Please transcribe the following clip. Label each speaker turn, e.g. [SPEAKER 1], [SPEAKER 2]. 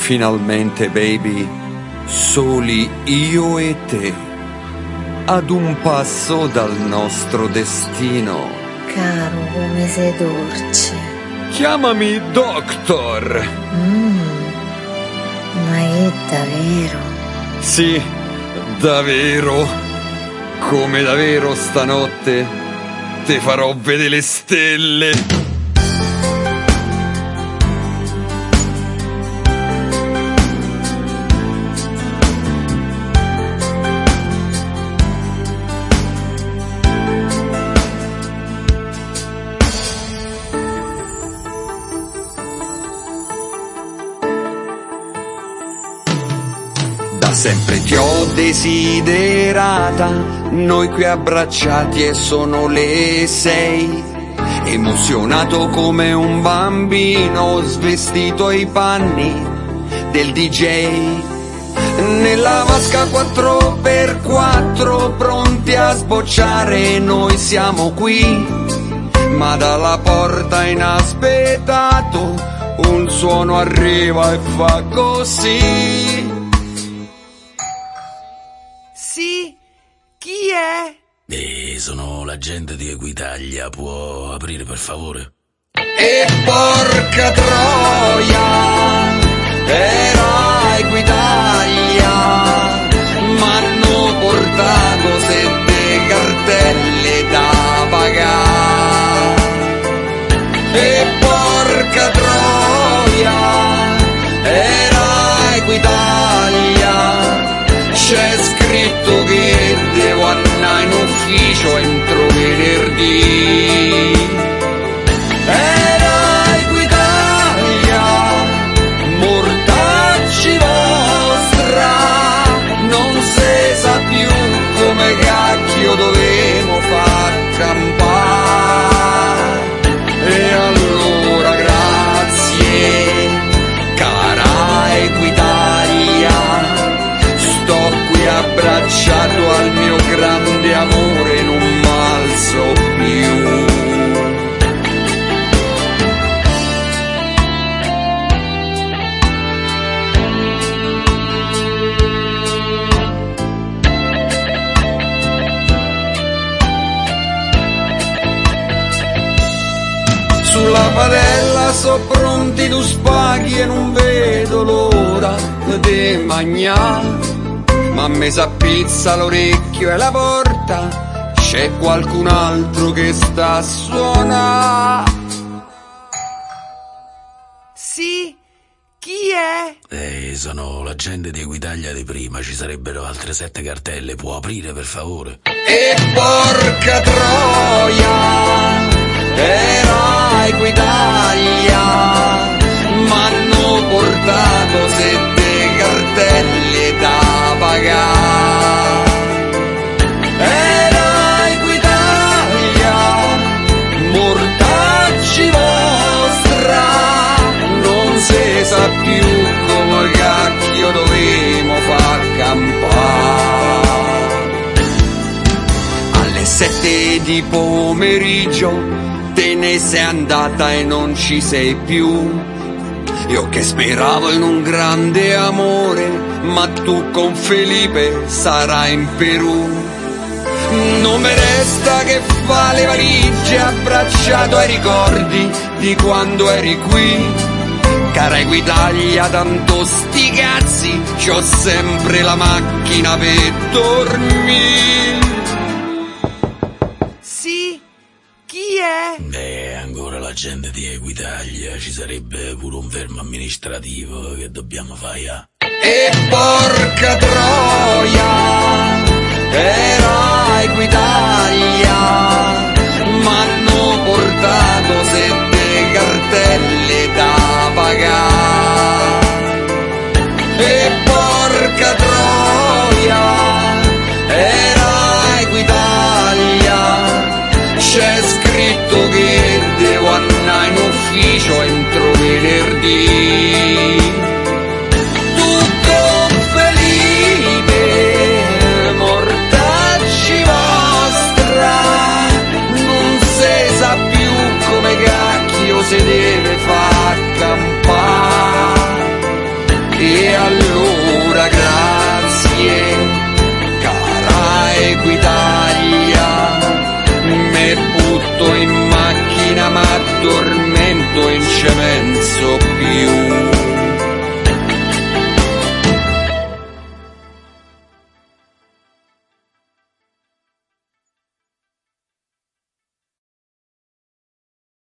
[SPEAKER 1] Finalmente, baby, soli io e te, ad un passo dal nostro destino.
[SPEAKER 2] Caro, come sei dolce.
[SPEAKER 1] Chiamami Doctor.
[SPEAKER 2] Ma è davvero?
[SPEAKER 1] Sì, davvero. Come davvero stanotte te farò vedere le stelle. Sempre ti ho desiderata, noi qui abbracciati e sono le 6. Emozionato come un bambino, svestito ai panni del DJ. Nella vasca 4x4, pronti a sbocciare, noi siamo qui. Ma dalla porta inaspettato, un suono arriva e fa così.
[SPEAKER 3] Sì, chi è?
[SPEAKER 4] Sono l'agente di Equitalia, può aprire per favore?
[SPEAKER 1] E porca troia, era Equitalia, m'hanno portato 7 cartelle da pagare. E porca troia, era Equitalia, c'è scritto che devo andare in ufficio entro venerdì. Era Equitalia, mortacci vostra, non si sa più come cacchio dovemo far campare. E allora grazie, cara Equitalia, sto qui abbracciato al mio grande amore, non m'alzo più. Sulla padella so pronti tu spaghi e non vedo l'ora di mangiare. Ma a me s'appizza l'orecchio e la porta, c'è qualcun altro che sta a suonare.
[SPEAKER 3] Sì, chi è?
[SPEAKER 4] Sono l'agente di Equitalia di prima, ci sarebbero altre 7 cartelle, può aprire per favore?
[SPEAKER 1] E porca troia, era Equitalia, m'hanno portato 7 cartelle da pagare. Era Equitalia, mortacci vostra, non si sa più come cacchio dovemo far campare. Alle 7 di pomeriggio te ne sei andata e non ci sei più. Io che speravo in un grande amore, ma tu con Felipe sarai in Perù. Non mi resta che fa le valigie abbracciato ai ricordi di quando eri qui. Cara Equitalia, tanto sti cazzi, c'ho sempre la macchina per dormire.
[SPEAKER 3] Sì, chi è?
[SPEAKER 4] Ancora l'agente di Equitalia, ci sarebbe pure un fermo amministrativo che dobbiamo fare.
[SPEAKER 1] E porca troia, era Equitalia, m'hanno portato 7 cartelle da pagare. E porca troia, era Equitalia, c'è scritto che devo andare in ufficio entro venerdì. Tutto Felipe, mortacci vostra, non si sa più come cacchio si deve far campare. E allora grazie, cara Equitalia, me butto in macchina ma torno